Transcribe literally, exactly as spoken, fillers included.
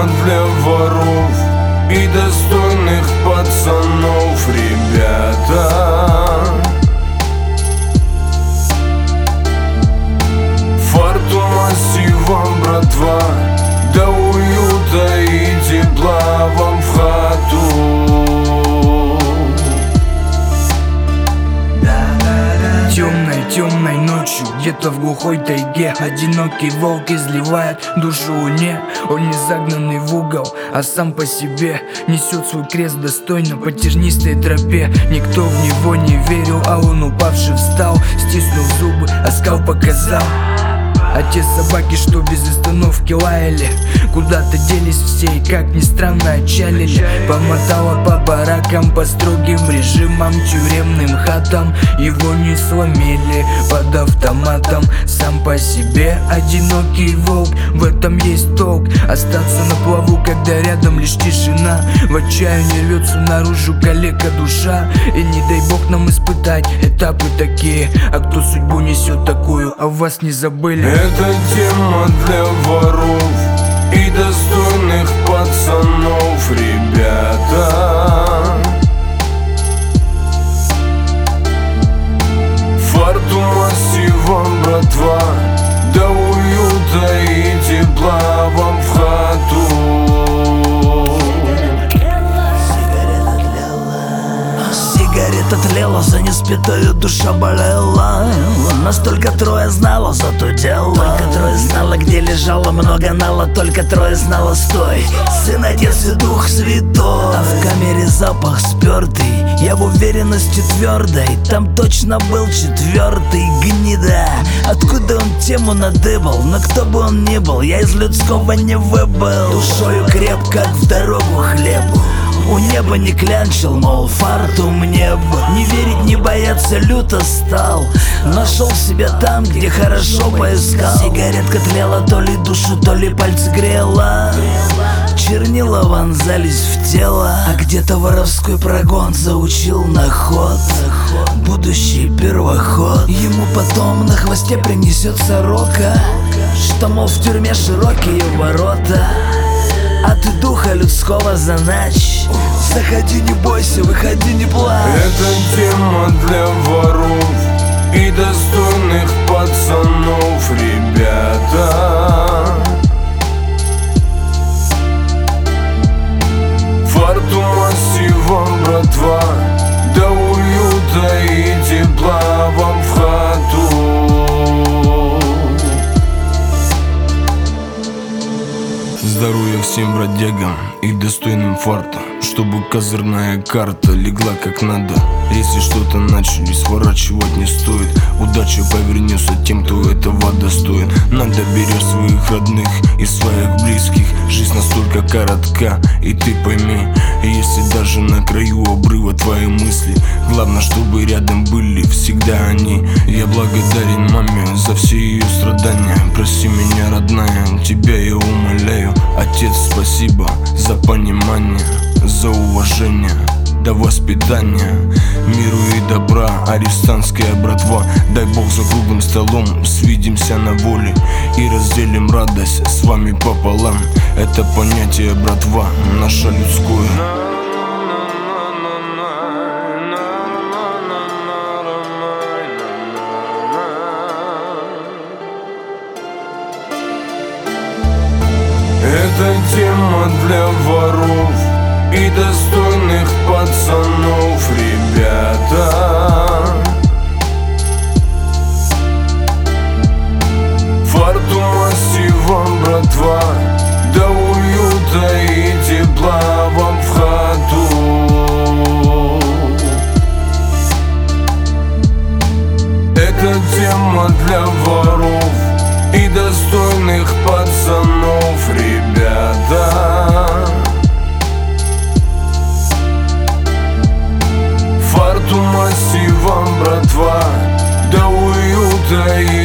тема для воров и достойных пацанов, ребята. Фарту массивом, братва, до уюта и тепла вам в хату. Темной, темной ночью, где-то в глухой тайге, одинокий волк изливает душу луне. Он не загнанный в угол, а сам по себе несет свой крест достойно по тернистой тропе. Никто в него не верил, а он, упавший, встал, стиснув зубы, оскал показал. А те собаки, что без остановки лаяли, куда-то делись все и, как ни странно, отчалили. Помотало по баракам, по строгим режимам, тюремным хатам. Его не сломили под автоматом. Сам по себе одинокий волк, в этом есть толк. Остаться на плаву, когда рядом лишь тишина. В отчаянии рвется наружу калека душа. И не дай бог нам испытать этапы такие. А кто судьбу несет такую, а вас не забыли. Это тема для воров и достойных пацанов, ребята. Фарту массивом, братва, до уюта и тепла вам в хату. Сигарета тлела, за неспитую душа болела. Нас только трое знало за то дело. Только трое знало, где лежало много нала. Только трое знало, стой, Сын, Отец и Дух Святой. А в камере запах спертый, я в уверенности твердой. Там точно был четвертый, гнида. Откуда он тему надыбал? Но кто бы он ни был, я из людского не выбыл. Душою креп, как в дорогу хлебу. У неба не клянчил, мол, фарту мне бы. Не верить, не бояться, люто стал. Нашел себя там, где хорошо поискал. Сигаретка тлела, то ли душу, то ли пальцы грела. Чернила вонзались в тело. А где-то воровской прогон заучил на ход будущий первоход. Ему потом на хвосте принесет сорока, что, мол, в тюрьме широкие ворота. А ты духа людского заначь. Заходи, не бойся, выходи, не плачь. Это тема для воров и достойных пацанов, ребята. Фарту массивом, братва, до уюта и тепла вам в хату. Здоровья всем бродягам и достойным фарта, чтобы козырная карта легла как надо. Если что-то начали, сворачивать не стоит. Удача повернется тем, кто этого достоин. Надо беречь своих родных и своих близких. Жизнь настолько коротка, и ты пойми, если даже на краю обрыва твои мысли, главное, чтобы рядом были всегда они. Я благодарен маме за все ее страдания. Прости меня, родная, тебя я умоляю. Отец, спасибо за понимание, за уважение, до воспитания, миру и добра, арестантская братва. Дай Бог за круглым столом свидимся на воле и разделим радость с вами пополам. Это понятие, братва, наше людское. Это тема для воров и достойных пацанов, ребята. Фарту массивом, братва, до уюта и тепла вам в хату. Это тема для воров и достойных пацанов, ребята. Фарту массивом, братва, до уюта и